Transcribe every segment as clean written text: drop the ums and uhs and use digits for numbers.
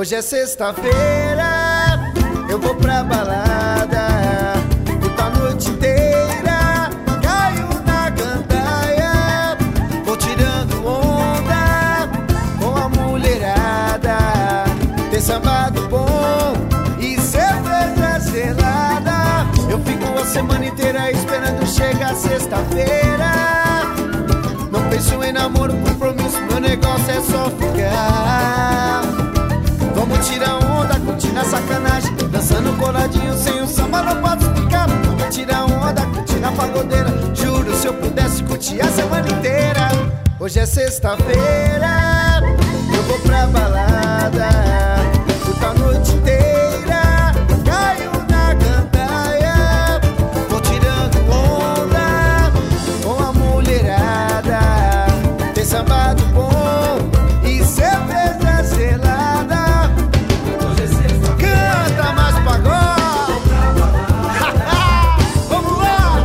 Hoje é sexta-feira, eu vou pra balada, curto a noite inteira, caio na gandaia, vou tirando onda com a mulherada. Tem sambado bom e cerveja gelada. Eu fico a semana inteira esperando chegar sexta-feira. Não penso em namoro, compromisso, meu negócio é só ficar. Vamos tirar onda, curtindo a sacanagem, dançando coladinho sem o samba, não pode explicar. Vamos tirar onda, curtindo a pagodeira. Juro, se eu pudesse curtir a semana inteira. Hoje é sexta-feira, eu vou pra balada, curto a noite inteira, caio na gandaia, vou tirando onda com a mulherada. Tem sambado bom e cerveja gelada. Canta mais pagode. Vamos lá.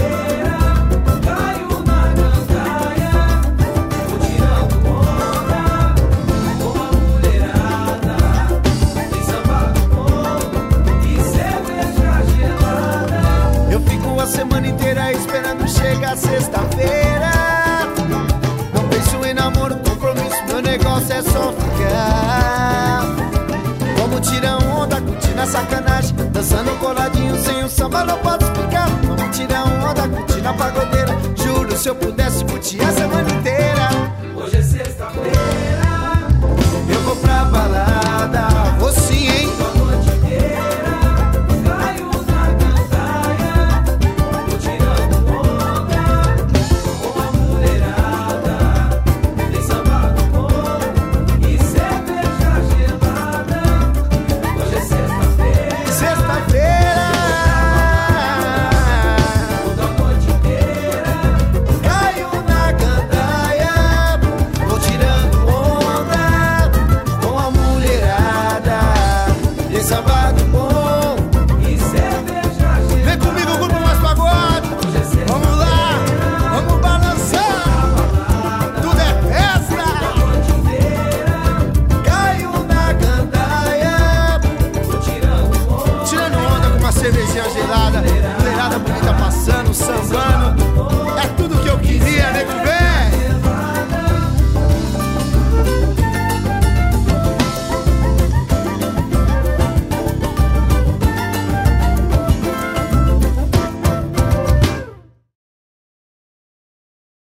Caio na gandaia, vou tirando onda com a mulherada. Tem sambado bom e cerveja gelada. Eu fico a semana inteira esperando chegar sexta-feira. Não penso em namoro, compromisso, meu negócio é só ficar. Vamos tirar onda, curtindo a sacanagem, dançando coladinho sem o samba, não pode explicar. Vamos tirar onda, curtindo a pagodeira. Juro, se eu pudesse curtir a semana inteira.